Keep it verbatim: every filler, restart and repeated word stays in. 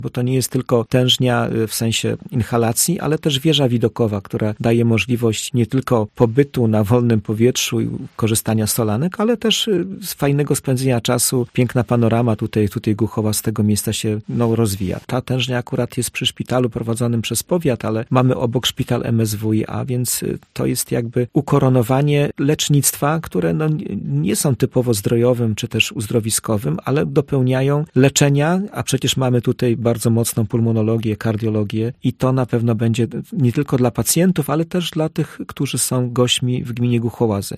bo to nie jest tylko tężnia w sensie inhalacji, ale też wieża widokowa, która daje możliwość nie tylko pobytu na wolnym powietrzu i korzystania z solanek, ale też z fajnego spędzenia czasu. Piękna panorama tutaj, tutaj Głuchowa z tego miejsca się no, rozwija. Ta tężnia akurat jest przy szpitalu prowadzonym przez powiat, ale mamy obok szpital M S W i A, więc to jest jakby ukoronowanie lecznictwa, które no, nie są typowo zdrojowym czy też uzdrowiskowym, ale dopełniają leczenia, a przecież mamy tutaj bardzo mocną pulmonologię, kardiologię i to na pewno będzie nie tylko dla pacjentów, ale też dla tych, którzy są gośćmi w gminie Głuchołazy.